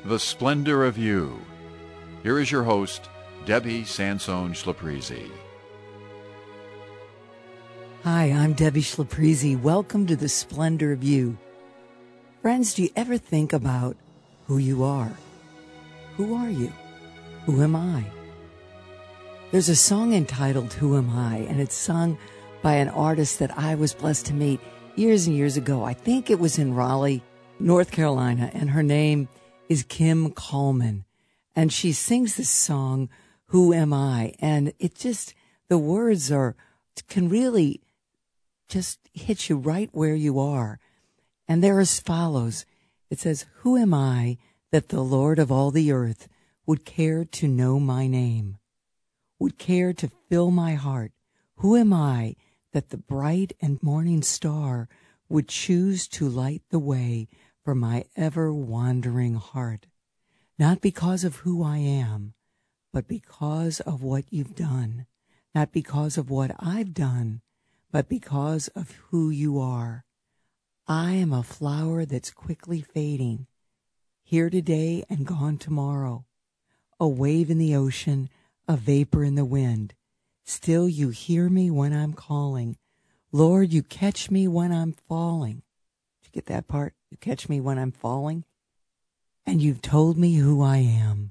The Splendor of You. Here is your host, Debbie Sansone Schlaprizi. Hi, I'm Debbie Schlaprizi. Welcome to The Splendor of You. Friends, do you ever think about who you are? Who are you? Who am I? There's a song entitled Who Am I? And it's sung by an artist that I was blessed to meet years and years ago. I think it was in Raleigh, North Carolina, and her name is Kim Coleman. And she sings this song, Who Am I? And it just, the words can really just hit you right where you are. And they're as follows. It says, Who am I that the Lord of all the earth would care to know my name, would care to fill my heart? Who am I that the bright and morning star would choose to light the way for my ever-wandering heart? Not because of who I am, but because of what you've done. Not because of what I've done, but because of who you are. I am a flower that's quickly fading, here today and gone tomorrow. A wave in the ocean, a vapor in the wind. Still you hear me when I'm calling. Lord, you catch me when I'm falling. Did you get that part? You catch me when I'm falling? And you've told me who I am.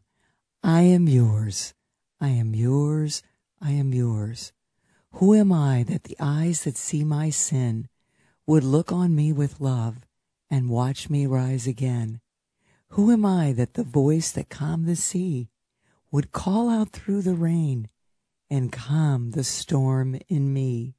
I am yours. I am yours. I am yours. Who am I that the eyes that see my sin would look on me with love and watch me rise again? Who am I that the voice that calmed the sea would call out through the rain and calm the storm in me?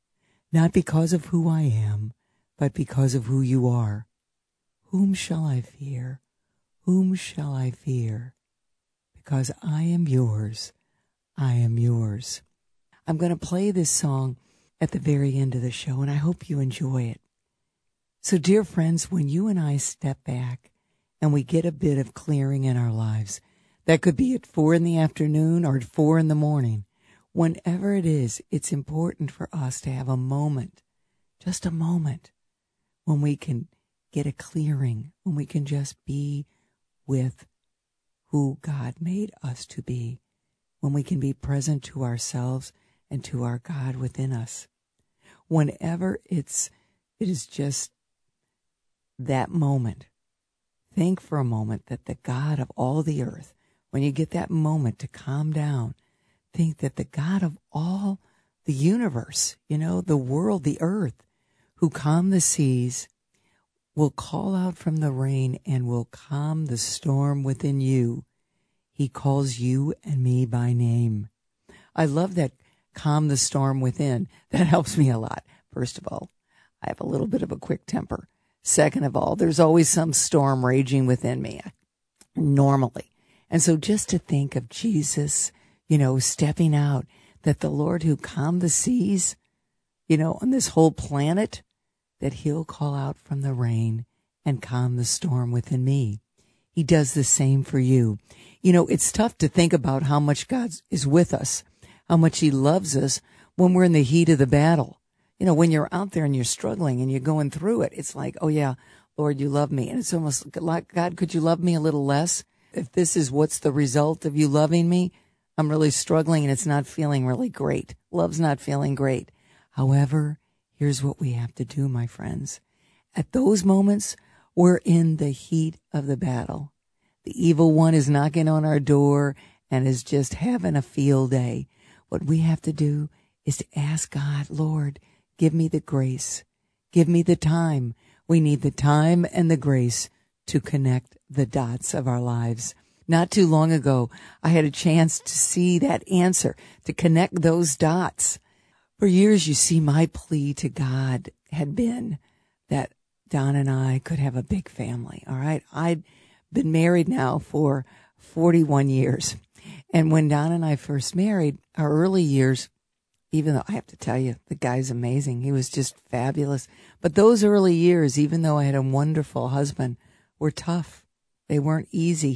Not because of who I am, but because of who you are. Whom shall I fear? Whom shall I fear? Because I am yours. I am yours. I'm going to play this song at the very end of the show, and I hope you enjoy it. So, dear friends, when you and I step back and we get a bit of clearing in our lives, that could be at 4 p.m. or at 4 a.m, whenever it is, it's important for us to have a moment, just a moment, when we can get a clearing, when we can just be with who God made us to be, when we can be present to ourselves and to our God within us. Whenever it is just that moment, think for a moment that the God of all the earth, when you get that moment to calm down, think that the God of all the universe, the world, the earth, who calmed the seas, will call out from the rain and will calm the storm within you. He calls you and me by name. I love that, calm the storm within. That helps me a lot. First of all, I have a little bit of a quick temper. Second of all, there's always some storm raging within me, normally. And so just to think of Jesus, stepping out, that the Lord who calmed the seas, on this whole planet, that he'll call out from the rain and calm the storm within me. He does the same for you. It's tough to think about how much God is with us, how much he loves us when we're in the heat of the battle. When you're out there and you're struggling and you're going through it, it's like, oh yeah, Lord, you love me. And it's almost like, God, could you love me a little less? If this is what's the result of you loving me, I'm really struggling and it's not feeling really great. Love's not feeling great. However, here's what we have to do, my friends. At those moments, we're in the heat of the battle. The evil one is knocking on our door and is just having a field day. What we have to do is to ask God, Lord, give me the grace. Give me the time. We need the time and the grace to connect the dots of our lives. Not too long ago, I had a chance to see that answer, to connect those dots. For years, you see, my plea to God had been that Don and I could have a big family, all right? I'd been married now for 41 years. And when Don and I first married, our early years, even though I have to tell you, the guy's amazing. He was just fabulous. But those early years, even though I had a wonderful husband, were tough. They weren't easy.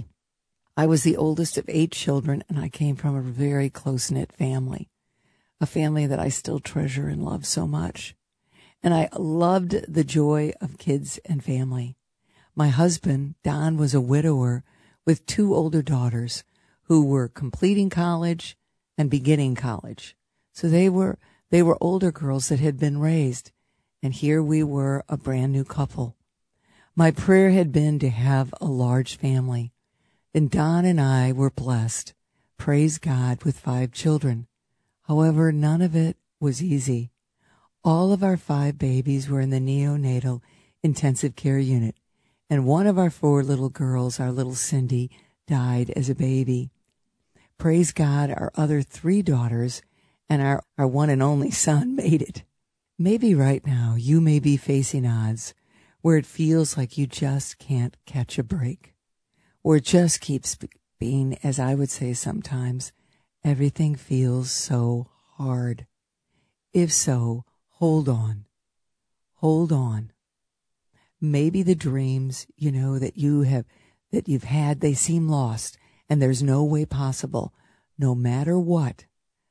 I was the oldest of 8 children, and I came from a very close-knit family, a family that I still treasure and love so much. And I loved the joy of kids and family. My husband, Don, was a widower with 2 older daughters who were completing college and beginning college. So they were older girls that had been raised. And here we were, a brand new couple. My prayer had been to have a large family. And Don and I were blessed, praise God, with 5 children. However, none of it was easy. All of our 5 babies were in the neonatal intensive care unit. And one of our 4 little girls, our little Cindy, died as a baby. Praise God, our other 3 daughters and our one and only son made it. Maybe right now you may be facing odds where it feels like you just can't catch a break, or it just keeps being, as I would say sometimes, everything feels so hard. If so, hold on. Hold on. Maybe the dreams, that you've had, they seem lost, and there's no way possible. No matter what,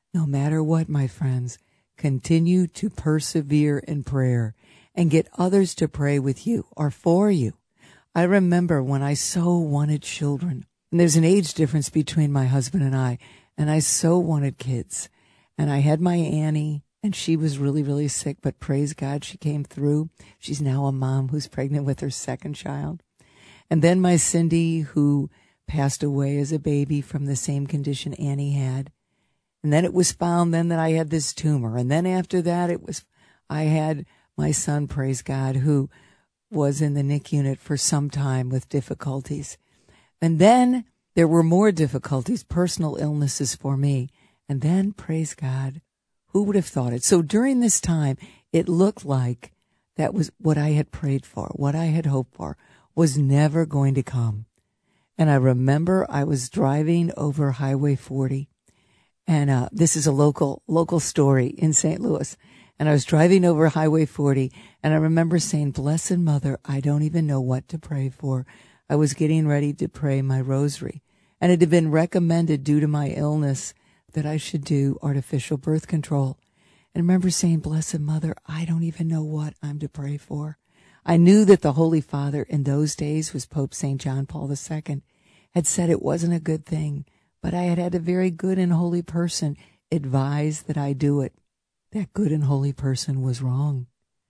my friends, continue to persevere in prayer and get others to pray with you or for you. I remember when I so wanted children, and there's an age difference between my husband and I so wanted kids. And I had my Annie, and she was really, really sick, but praise God, she came through. She's now a mom who's pregnant with her 2nd child. And then my Cindy, who passed away as a baby from the same condition Annie had. And then it was found then that I had this tumor. And then after that, I had my son, praise God, who was in the NIC unit for some time with difficulties. And then there were more difficulties, personal illnesses for me. And then, praise God, who would have thought it? So during this time, it looked like that was what I had prayed for, what I had hoped for, was never going to come. And I remember I was driving over Highway 40, and this is a local story in St. Louis. And I was driving over Highway 40, and I remember saying, Blessed Mother, I don't even know what to pray for. I was getting ready to pray my rosary, and it had been recommended due to my illness that I should do artificial birth control. And I remember saying, Blessed Mother, I don't even know what I'm to pray for. I knew that the Holy Father in those days was Pope St. John Paul II, had said it wasn't a good thing, but I had had a very good and holy person advise that I do it. That good and holy person was wrong.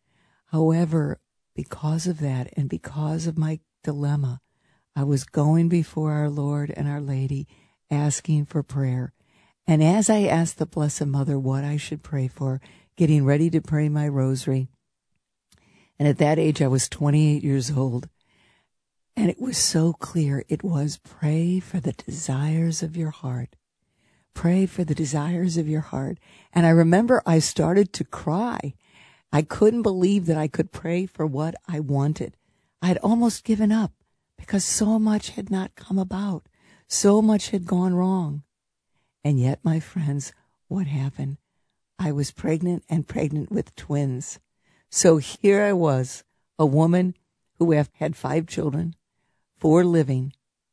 However, because of that and because of my dilemma, I was going before our Lord and Our Lady asking for prayer. And as I asked the Blessed Mother what I should pray for, getting ready to pray my rosary, and at that age I was 28 years old, and it was so clear. It was pray for the desires of your heart. Pray for the desires of your heart. And I remember I started to cry. I couldn't believe that I could pray for what I wanted. I had almost given up because so much had not come about. So much had gone wrong. And yet, my friends, what happened? I was pregnant and pregnant with twins. So here I was, a woman who had 5 children, 4 living.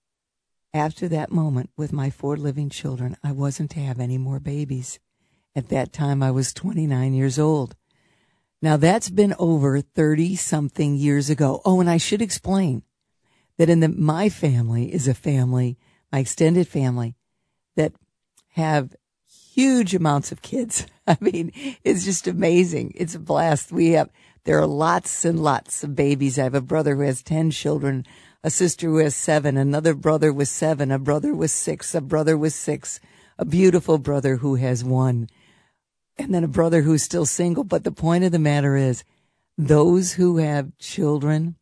After that moment with my 4 living children, I wasn't to have any more babies. At that time, I was 29 years old. Now, that's been over 30-something years ago. Oh, and I should explain that my family is a family, my extended family, that have huge amounts of kids. I mean, it's just amazing. It's a blast. There are lots and lots of babies. I have a brother who has 10 children, a sister who has 7, another brother with 7, a brother with 6, a brother with 6, a beautiful brother who has 1, and then a brother who's still single. But the point of the matter is, those who have children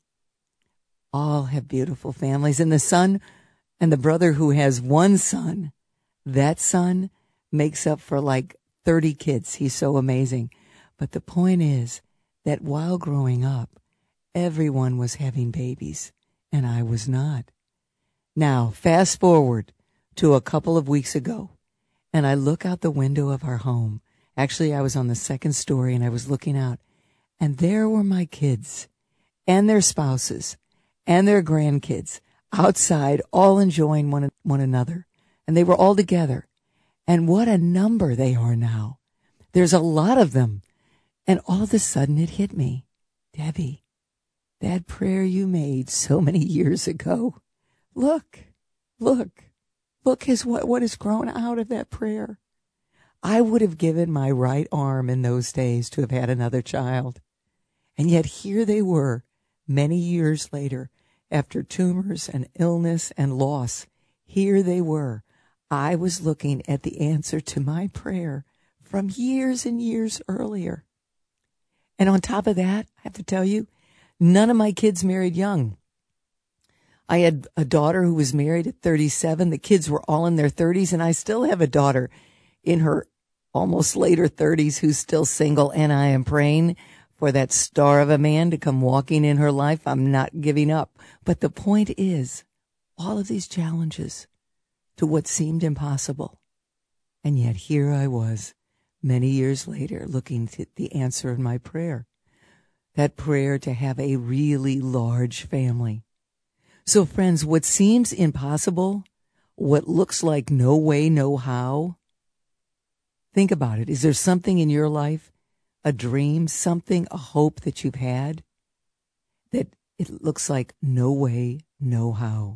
all have beautiful families. And the son and the brother who has 1 son, that son makes up for like 30 kids. He's so amazing. But the point is that while growing up, everyone was having babies. And I was not. Now, fast forward to a couple of weeks ago, and I look out the window of our home. Actually, I was on the 2nd story, and I was looking out, and there were my kids and their spouses and their grandkids outside, all enjoying one another. And they were all together. And what a number they are now. There's a lot of them. And all of a sudden it hit me. Debbie, that prayer you made so many years ago, look, Look is what has grown out of that prayer. I would have given my right arm in those days to have had another child. And yet here they were, many years later, after tumors and illness and loss. Here they were. I was looking at the answer to my prayer from years and years earlier. And on top of that, I have to tell you, none of my kids married young. I had a daughter who was married at 37. The kids were all in their 30s, and I still have a daughter in her almost later 30s who's still single, and I am praying for that star of a man to come walking in her life. I'm not giving up. But the point is, all of these challenges to what seemed impossible, and yet here I was, many years later, looking at the answer of my prayer, that prayer to have a really large family. So friends, what seems impossible, what looks like no way, no how, think about it. Is there something in your life, a dream, something, a hope that you've had that it looks like no way, no how?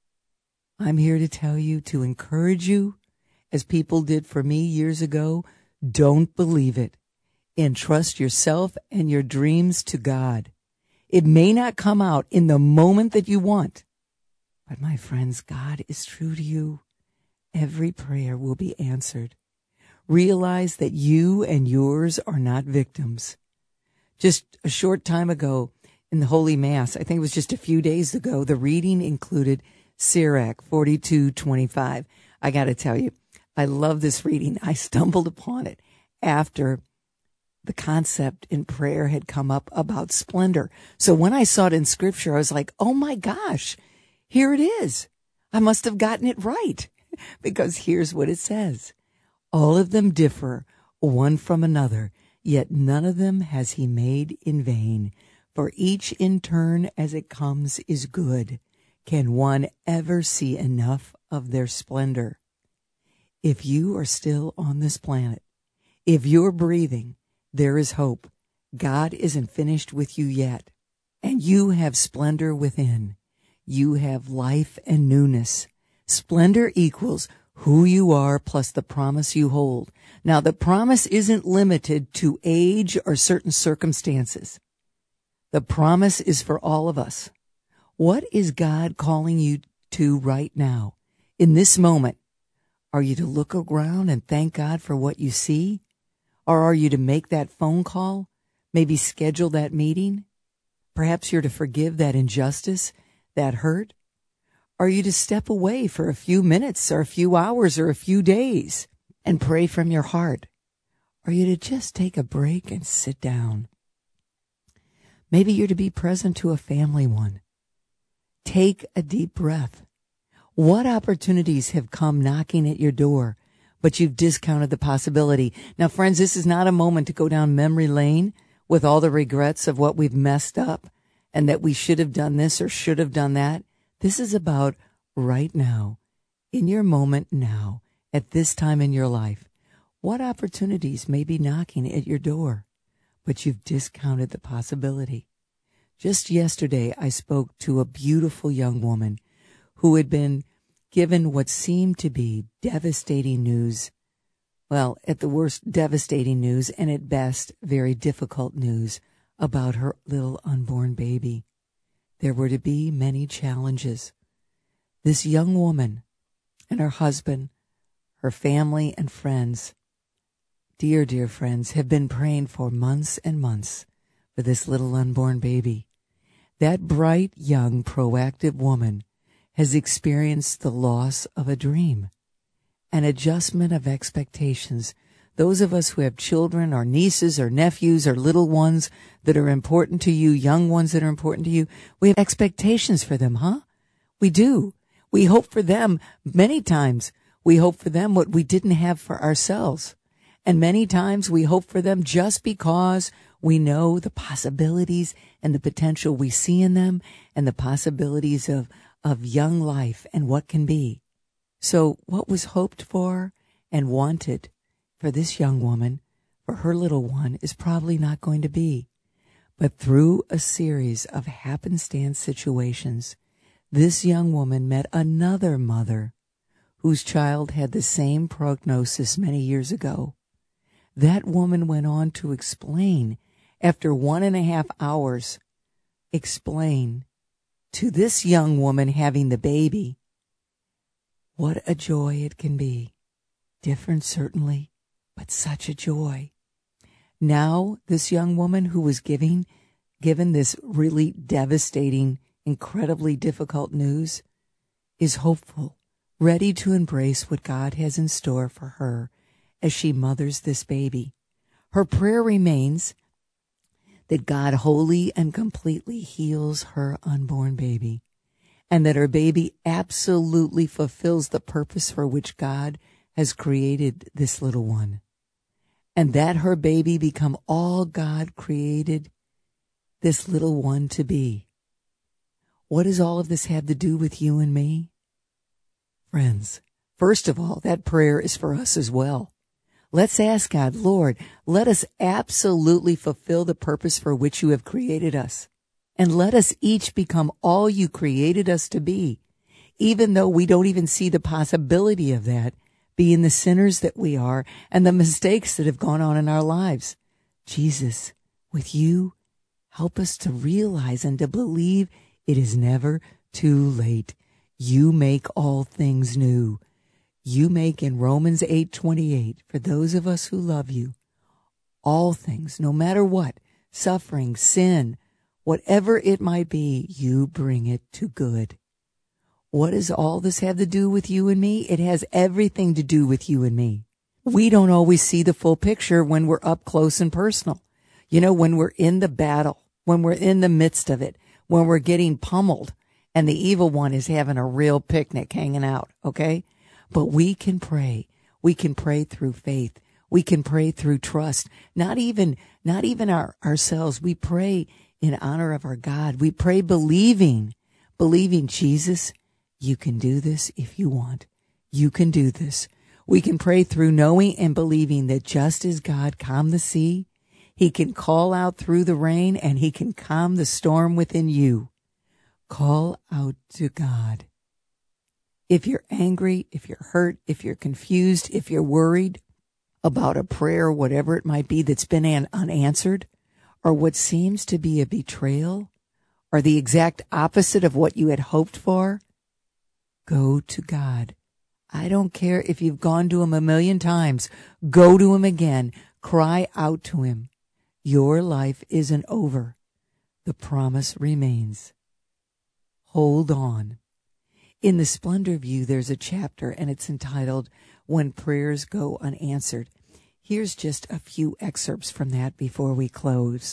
I'm here to tell you, to encourage you, as people did for me years ago, don't believe it. Entrust yourself and your dreams to God. It may not come out in the moment that you want, but my friends, God is true to you. Every prayer will be answered. Realize that you and yours are not victims. Just a short time ago in the Holy Mass, I think it was just a few days ago, the reading included Sirach 42:25. I got to tell you, I love this reading. I stumbled upon it after the concept in prayer had come up about splendor. So when I saw it in Scripture, I was like, oh my gosh, here it is. I must have gotten it right, because here's what it says. All of them differ one from another, yet none of them has he made in vain. For each in turn as it comes is good. Can one ever see enough of their splendor? If you are still on this planet, if you're breathing, there is hope. God isn't finished with you yet, and you have splendor within. You have life and newness. Splendor equals who you are plus the promise you hold. Now, the promise isn't limited to age or certain circumstances. The promise is for all of us. What is God calling you to right now, in this moment? Are you to look around and thank God for what you see? Or are you to make that phone call? Maybe schedule that meeting? Perhaps you're to forgive that injustice, that hurt? Are you to step away for a few minutes or a few hours or a few days and pray from your heart? Are you to just take a break and sit down? Maybe you're to be present to a family one. Take a deep breath. What opportunities have come knocking at your door, but you've discounted the possibility? Now, friends, this is not a moment to go down memory lane with all the regrets of what we've messed up and that we should have done this or should have done that. This is about right now, in your moment now, at this time in your life. What opportunities may be knocking at your door, but you've discounted the possibility? Just yesterday, I spoke to a beautiful young woman who had been given what seemed to be devastating news. Well, at the worst, devastating news, and at best, very difficult news about her little unborn baby. There were to be many challenges. This young woman and her husband, her family and friends, dear, dear friends, have been praying for months and months for this little unborn baby. That bright, young, proactive woman has experienced the loss of a dream, an adjustment of expectations. Those of us who have children or nieces or nephews or little ones that are important to you, young ones that are important to you, we have expectations for them, huh? We do. We hope for them many times. We hope for them what we didn't have for ourselves. And many times we hope for them just because we know the possibilities and the potential we see in them and the possibilities of young life and what can be. So what was hoped for and wanted for this young woman, for her little one, is probably not going to be. But through a series of happenstance situations, This young woman met another mother whose child had the same prognosis many years ago. That woman went on to explain, after 1.5 hours, explain to this young woman having the baby what a joy it can be. Different, certainly, but such a joy. Now, this young woman who was given this really devastating, incredibly difficult news is hopeful, ready to embrace what God has in store for her as she mothers this baby. Her prayer remains that God wholly and completely heals her unborn baby, and that her baby absolutely fulfills the purpose for which God has created this little one, and that her baby become all God created this little one to be. What does all of this have to do with you and me? Friends, first of all, that prayer is for us as well. Let's ask God, Lord, let us absolutely fulfill the purpose for which you have created us. And let us each become all you created us to be, even though we don't even see the possibility of that, being the sinners that we are and the mistakes that have gone on in our lives. Jesus, with you, help us to realize and to believe it is never too late. You make all things new. You make in Romans 8:28, for those of us who love you, all things, no matter what, suffering, sin, whatever it might be, you bring it to good. What does all this have to do with you and me? It has everything to do with you and me. We don't always see the full picture when we're up close and personal. You know, when we're in the battle, when we're in the midst of it, when we're getting pummeled and the evil one is having a real picnic hanging out, okay? But we can pray. We can pray through faith. We can pray through trust. Not even ourselves. We pray in honor of our God. We pray believing, Jesus, you can do this if you want. You can do this. We can pray through knowing and believing that just as God calmed the sea, he can call out through the rain and he can calm the storm within you. Call out to God. If you're angry, if you're hurt, if you're confused, if you're worried about a prayer, whatever it might be that's been unanswered, or what seems to be a betrayal, or the exact opposite of what you had hoped for, go to God. I don't care if you've gone to him 1,000,000 times. Go to him again. Cry out to him. Your life isn't over. The promise remains. Hold on. In the Splendor View, there's a chapter, and it's entitled, When Prayers Go Unanswered. Here's just a few excerpts from that before we close.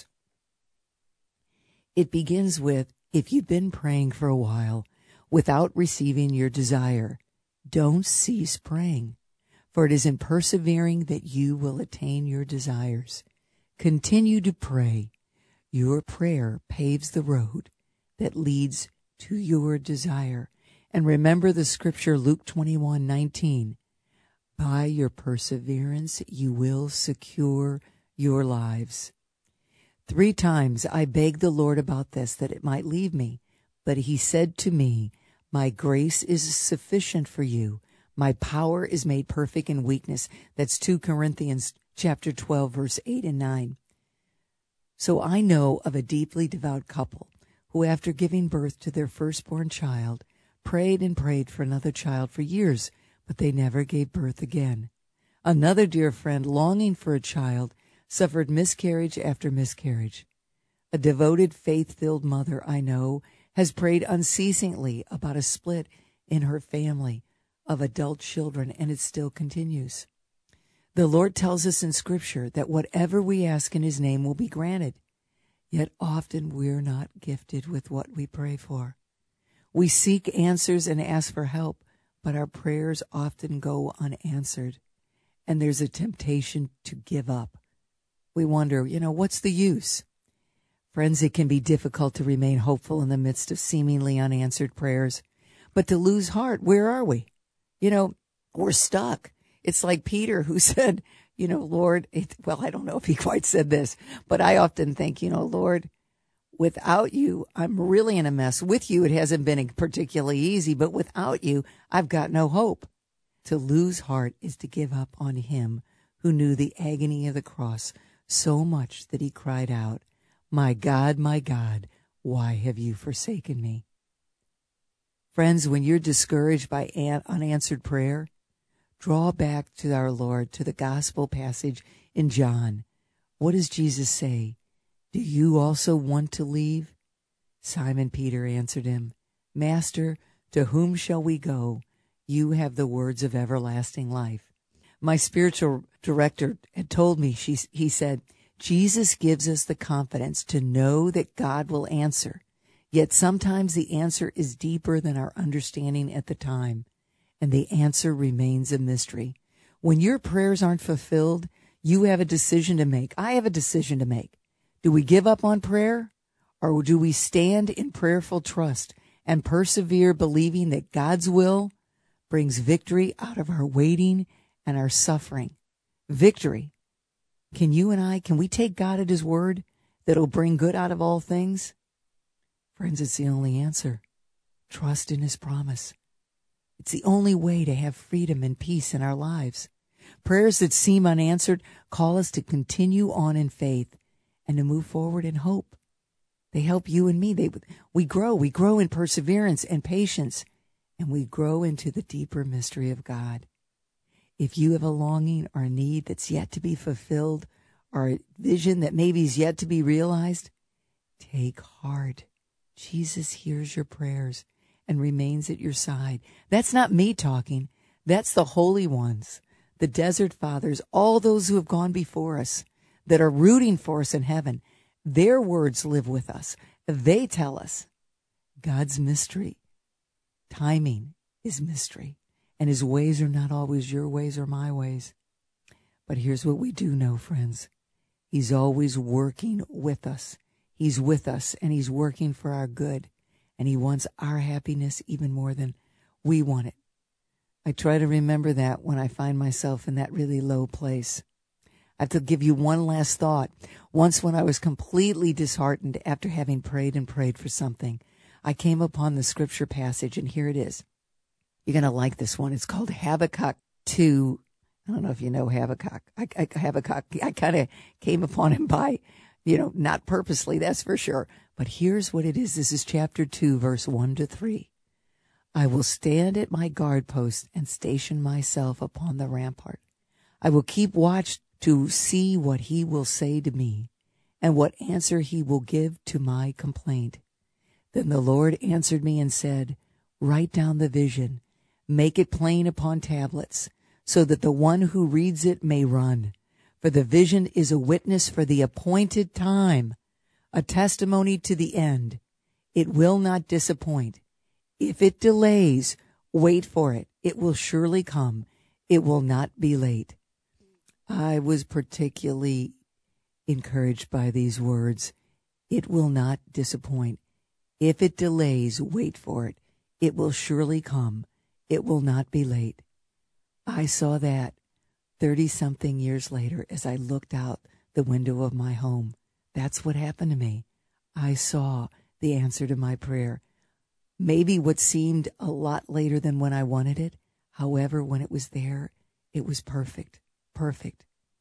It begins with, if you've been praying for a while without receiving your desire, don't cease praying, for it is in persevering that you will attain your desires. Continue to pray. Your prayer paves the road that leads to your desire. And remember the scripture, Luke 21:19. By your perseverance, you will secure your lives. 3 times I begged the Lord about this, that it might leave me. But he said to me, my grace is sufficient for you. My power is made perfect in weakness. That's 2 Corinthians chapter 12, verse 8 and 9. So I know of a deeply devout couple who, after giving birth to their firstborn child, prayed and prayed for another child for years, but they never gave birth again. Another dear friend, longing for a child, suffered miscarriage after miscarriage. A devoted, faith-filled mother I know has prayed unceasingly about a split in her family of adult children, and it still continues. The Lord tells us in Scripture that whatever we ask in his name will be granted, yet often we're not gifted with what we pray for. We seek answers and ask for help, but our prayers often go unanswered, and there's a temptation to give up. We wonder, what's the use? Friends, it can be difficult to remain hopeful in the midst of seemingly unanswered prayers. But to lose heart, where are we? We're stuck. It's like Peter who said, Lord, I don't know if he quite said this, but I often think, Lord, Without you, I'm really in a mess. With you, it hasn't been particularly easy, but without you, I've got no hope. To lose heart is to give up on him who knew the agony of the cross so much that he cried out, my God, why have you forsaken me? Friends, when you're discouraged by unanswered prayer, draw back to our Lord, to the gospel passage in John. What does Jesus say? Do you also want to leave? Simon Peter answered him, Master, to whom shall we go? You have the words of everlasting life. My spiritual director had told me, he said, Jesus gives us the confidence to know that God will answer. Yet sometimes the answer is deeper than our understanding at the time, and the answer remains a mystery. When your prayers aren't fulfilled, you have a decision to make. I have a decision to make. Do we give up on prayer, or do we stand in prayerful trust and persevere, believing that God's will brings victory out of our waiting and our suffering? Victory. Can we take God at his word that it'll bring good out of all things? Friends, it's the only answer. Trust in his promise. It's the only way to have freedom and peace in our lives. Prayers that seem unanswered call us to continue on in faith and to move forward in hope. They help you and me. We grow in perseverance and patience, and we grow into the deeper mystery of God. If you have a longing or a need that's yet to be fulfilled, or a vision that maybe is yet to be realized, take heart. Jesus hears your prayers and remains at your side. That's not me talking. That's the holy ones, the desert fathers, all those who have gone before us that are rooting for us in heaven. Their words live with us. They tell us God's mystery. Timing is mystery, and his ways are not always your ways or my ways. But here's what we do know, friends. He's always working with us. He's with us, and he's working for our good, and he wants our happiness even more than we want it. I try to remember that when I find myself in that really low place. I have to give you one last thought. Once when I was completely disheartened after having prayed and prayed for something, I came upon the scripture passage, and here it is. You're going to like this one. It's called Habakkuk 2. I don't know if you know Habakkuk. Habakkuk, I kind of came upon him by, not purposely, that's for sure. But here's what it is. This is chapter 2, verse 1-3. I will stand at my guard post and station myself upon the rampart. I will keep watch to see what he will say to me and what answer he will give to my complaint. Then the Lord answered me and said, write down the vision, make it plain upon tablets, so that the one who reads it may run. For the vision is a witness for the appointed time, a testimony to the end. It will not disappoint. If it delays, wait for it. It will surely come. It will not be late. I was particularly encouraged by these words. It will not disappoint. If it delays, wait for it. It will surely come. It will not be late. I saw that 30-something years later as I looked out the window of my home. That's what happened to me. I saw the answer to my prayer. Maybe what seemed a lot later than when I wanted it. However, when it was there, it was perfect. Perfect.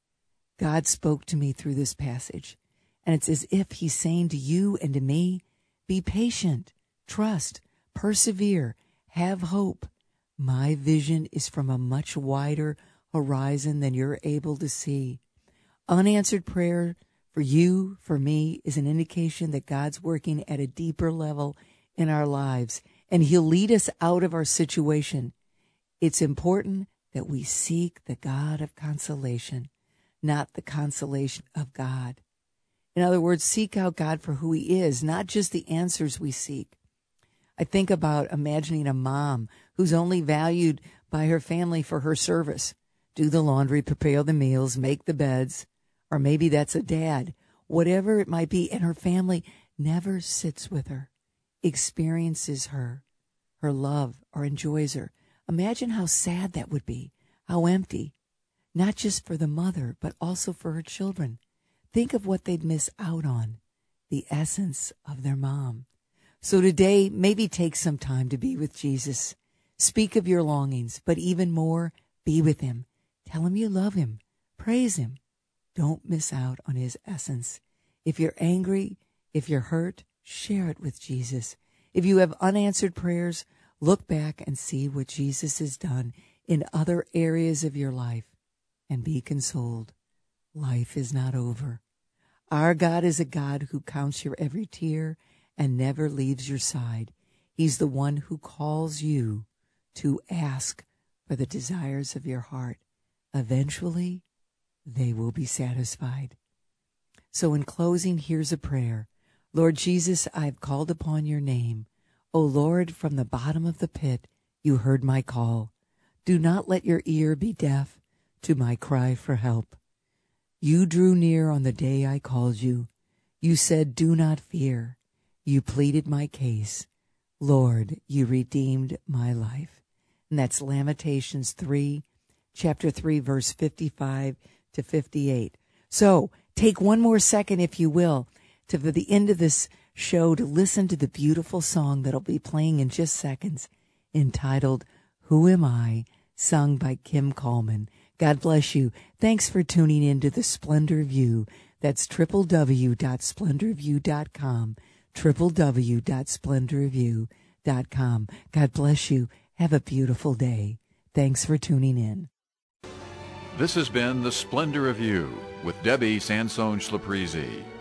God spoke to me through this passage, and it's as if he's saying to you and to me, be patient, trust, persevere, have hope. My vision is from a much wider horizon than you're able to see. Unanswered prayer for you, for me, is an indication that God's working at a deeper level in our lives, and he'll lead us out of our situation. It's important that we seek the God of consolation, not the consolation of God. In other words, seek out God for who he is, not just the answers we seek. I think about imagining a mom who's only valued by her family for her service. Do the laundry, prepare the meals, make the beds. Or maybe that's a dad. Whatever it might be, and her family never sits with her, experiences her love, or enjoys her. Imagine how sad that would be, how empty, not just for the mother, but also for her children. Think of what they'd miss out on, the essence of their mom. So today, maybe take some time to be with Jesus. Speak of your longings, but even more, be with him. Tell him you love him. Praise him. Don't miss out on his essence. If you're angry, if you're hurt, share it with Jesus. If you have unanswered prayers, look back and see what Jesus has done in other areas of your life and be consoled. Life is not over. Our God is a God who counts your every tear and never leaves your side. He's the one who calls you to ask for the desires of your heart. Eventually, they will be satisfied. So in closing, here's a prayer. Lord Jesus, I've called upon your name. O Lord, from the bottom of the pit, you heard my call. Do not let your ear be deaf to my cry for help. You drew near on the day I called you. You said, do not fear. You pleaded my case. Lord, you redeemed my life. And that's Lamentations 3, chapter 3, verse 55 to 58. So take one more second, if you will, to the end of this show to listen to the beautiful song that'll be playing in just seconds, entitled Who Am I?, sung by Kim Coleman. God bless you. Thanks for tuning in to The Splendor of You. That's www.splendorofyou.com, www.splendorofyou.com. God bless you. Have a beautiful day. Thanks for tuning in. This has been The Splendor of You with Debbie Sansone Schlapprizi.